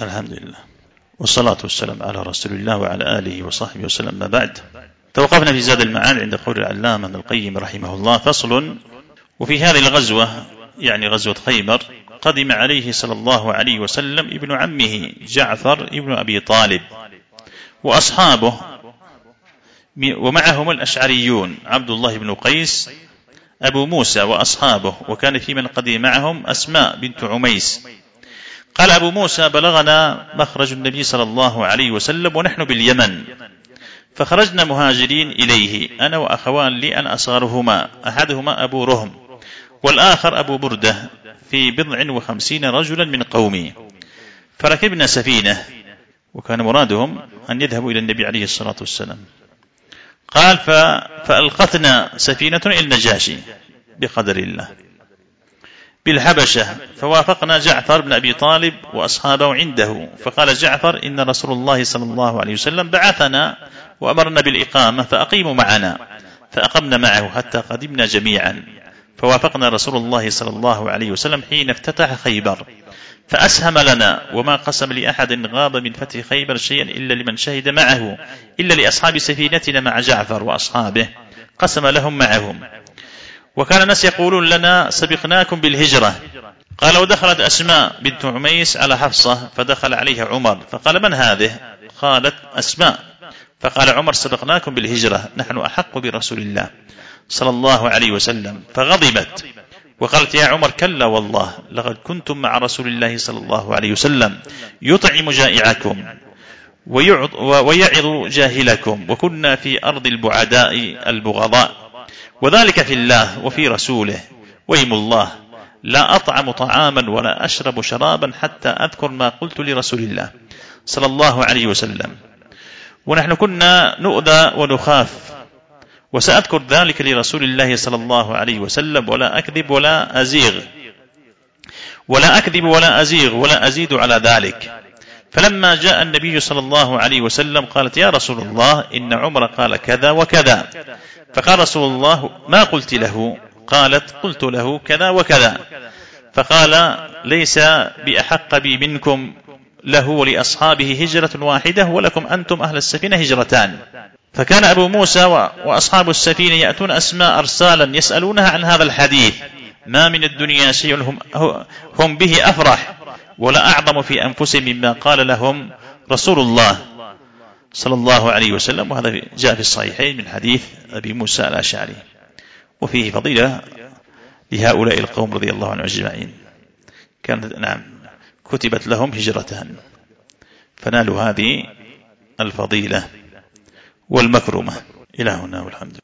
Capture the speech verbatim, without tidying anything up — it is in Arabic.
الحمد لله والصلاة والسلام على رسول الله وعلى آله وصحبه وسلم. ما بعد، توقفنا في زاد المعاد عند قول العلامة ابن القيم رحمه الله: فصل. وفي هذه الغزوة، يعني غزوة خيبر، قدم عليه صلى الله عليه وسلم ابن عمه جعفر ابن أبي طالب وأصحابه، ومعهم الأشعريون عبد الله بن قيس أبو موسى وأصحابه، وكان في من قدم معهم أسماء بنت عميس. قال أبو موسى: بلغنا مخرج النبي صلى الله عليه وسلم ونحن باليمن، فخرجنا مهاجرين إليه أنا وأخوان لي أن أصغرهما، أحدهما أبو رهم والآخر أبو بردة، في بضع وخمسين رجلا من قومي، فركبنا سفينة، وكان مرادهم أن يذهبوا إلى النبي عليه الصلاة والسلام. قال: فألقتنا سفينة إلى النجاشي بقدر الله بالحبشة، فوافقنا جعفر بن أبي طالب وأصحابه عنده، فقال جعفر: إن رسول الله صلى الله عليه وسلم بعثنا وأمرنا بالإقامة، فأقيموا معنا، فأقمنا معه حتى قدمنا جميعا، فوافقنا رسول الله صلى الله عليه وسلم حين افتتح خيبر، فأسهم لنا، وما قسم لأحد غاب من فتح خيبر شيئا إلا لمن شهد معه، إلا لأصحاب سفينتنا مع جعفر وأصحابه قسم لهم معهم. وكان الناس يقولون لنا: سبقناكم بالهجرة. قال: ودخلت أسماء بنت عميس على حفصة، فدخل عليها عمر فقال: من هذه؟ قالت: أسماء. فقال عمر: سبقناكم بالهجرة، نحن أحق برسول الله صلى الله عليه وسلم. فغضبت وقالت: يا عمر، كلا والله، لقد كنتم مع رسول الله صلى الله عليه وسلم يطعم جائعكم ويعظ جاهلكم، وكنا في أرض البعداء البغضاء، وذلك في الله وفي رسوله، ويم الله لا أطعم طعاما ولا أشرب شرابا حتى أذكر ما قلت لرسول الله صلى الله عليه وسلم، ونحن كنا نؤذى ونخاف، وسأذكر ذلك لرسول الله صلى الله عليه وسلم، ولا أكذب ولا أزيغ ولا أكذب ولا أزيغ ولا أزيد على ذلك. فلما جاء النبي صلى الله عليه وسلم قالت: يا رسول الله، إن عمر قال كذا وكذا. فقال رسول الله: ما قلت له؟ قالت: قلت له كذا وكذا. فقال: ليس بأحق بي منكم، له ولأصحابه هجرة واحدة، ولكم أنتم أهل السفينة هجرتان. فكان أبو موسى وأصحاب السفينة يأتون أسماء أرسالا يسألونها عن هذا الحديث، ما من الدنيا شيء هم, هم به أفرح ولا أعظم في أنفسهم مما قال لهم رسول الله صلى الله عليه وسلم. وهذا جاء في الصحيحين من حديث أبي موسى الأشعري، وفيه فضيلة لهؤلاء القوم رضي الله عنهم أجمعين، كانت نعم كتبت لهم هجرتان، فنالوا هذه الفضيلة والمكرمة. إلى هنا والحمد لله.